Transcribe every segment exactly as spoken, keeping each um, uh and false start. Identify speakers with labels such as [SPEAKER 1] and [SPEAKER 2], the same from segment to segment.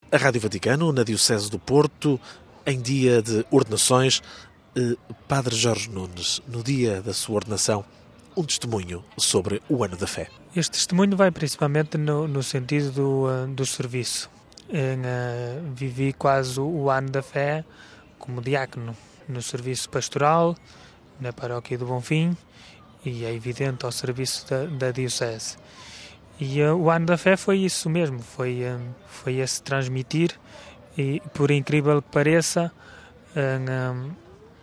[SPEAKER 1] A Rádio Vaticano, na Diocese do Porto, em dia de ordenações, Padre Jorge Nunes, no dia da sua ordenação, um testemunho sobre o Ano da Fé.
[SPEAKER 2] Este testemunho vai principalmente no, no sentido do, do serviço. Eu, uh, vivi quase o Ano da Fé como diácono, no serviço pastoral, na paróquia do Bonfim, e é evidente ao serviço da, da Diocese. E uh, o Ano da Fé foi isso mesmo, foi, uh, foi esse transmitir, e por incrível que pareça, uh, um,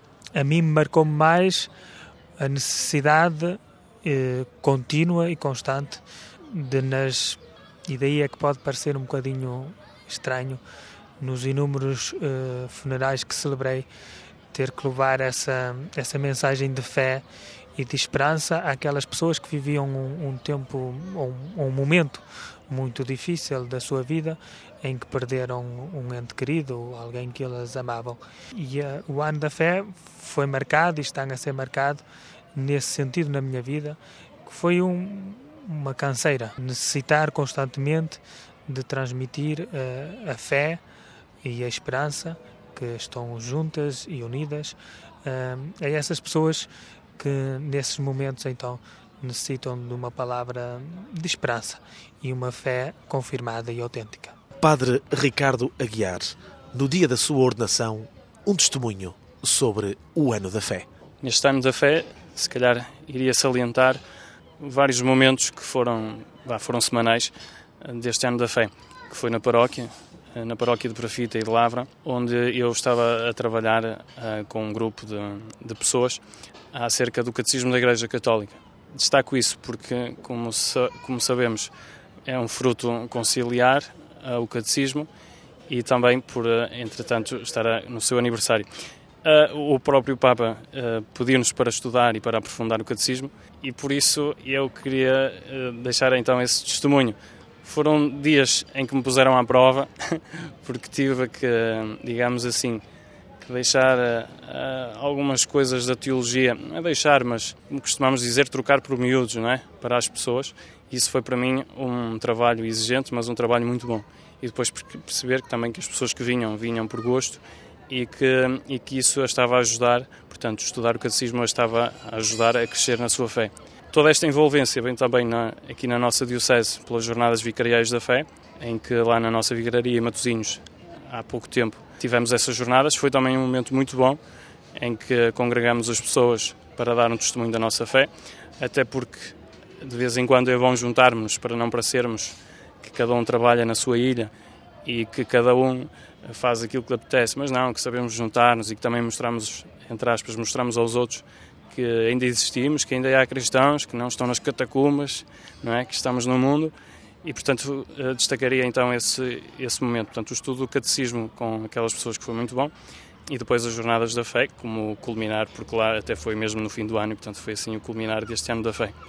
[SPEAKER 2] a mim me marcou mais a necessidade uh, contínua e constante de nas, e daí é que pode parecer um bocadinho estranho, nos inúmeros uh, funerais que celebrei, ter que levar essa, essa mensagem de fé e de esperança àquelas pessoas que viviam um, um tempo, um, um momento muito difícil da sua vida, em que perderam um ente querido ou alguém que elas amavam. E uh, o Ano da Fé foi marcado e está a ser marcado nesse sentido na minha vida, que foi um, uma canseira, necessitar constantemente de transmitir uh, a fé e a esperança que estão juntas e unidas uh, a essas pessoas que nesses momentos então necessitam de uma palavra de esperança e uma fé confirmada e autêntica.
[SPEAKER 1] Padre Ricardo Aguiar, no dia da sua ordenação, um testemunho sobre o Ano da Fé.
[SPEAKER 3] Neste Ano da Fé, se calhar iria salientar vários momentos que foram, foram semanais deste Ano da Fé, que foi na paróquia, na paróquia de Perafita e de Lavra, onde eu estava a trabalhar uh, com um grupo de, de pessoas acerca do Catecismo da Igreja Católica. Destaco isso porque, como, sa- como sabemos, é um fruto conciliar uh, o Catecismo e também por, uh, entretanto, estar uh, no seu aniversário. Uh, o próprio Papa uh, pediu-nos para estudar e para aprofundar o Catecismo e, por isso, eu queria uh, deixar então esse testemunho. Foram dias em que me puseram à prova, porque tive que, digamos assim, que deixar uh, algumas coisas da teologia, não é deixar, mas, como costumamos dizer, trocar por miúdos, não é? Para as pessoas. Isso foi para mim um trabalho exigente, mas um trabalho muito bom. E depois perceber que também que as pessoas que vinham, vinham por gosto e que, e que isso a estava a ajudar, portanto, estudar o catecismo a estava a ajudar a crescer na sua fé. Toda esta envolvência vem também na, aqui na nossa Diocese pelas Jornadas Vicariais da Fé, em que lá na nossa Vigaria em Matosinhos, há pouco tempo, tivemos essas jornadas. Foi também um momento muito bom, em que congregamos as pessoas para dar um testemunho da nossa fé, até porque de vez em quando é bom juntarmos para não parecermos que cada um trabalha na sua ilha e que cada um faz aquilo que lhe apetece, mas não, que sabemos juntar-nos e que também mostramos, entre aspas, mostramos aos outros que ainda existimos, que ainda há cristãos, que não estão nas catacumbas, não é? Que estamos no mundo e, portanto, destacaria então esse, esse momento. Portanto, o estudo do catecismo com aquelas pessoas que foi muito bom e depois as Jornadas da Fé, como culminar, porque lá até foi mesmo no fim do ano e, portanto, foi assim o culminar deste Ano da Fé.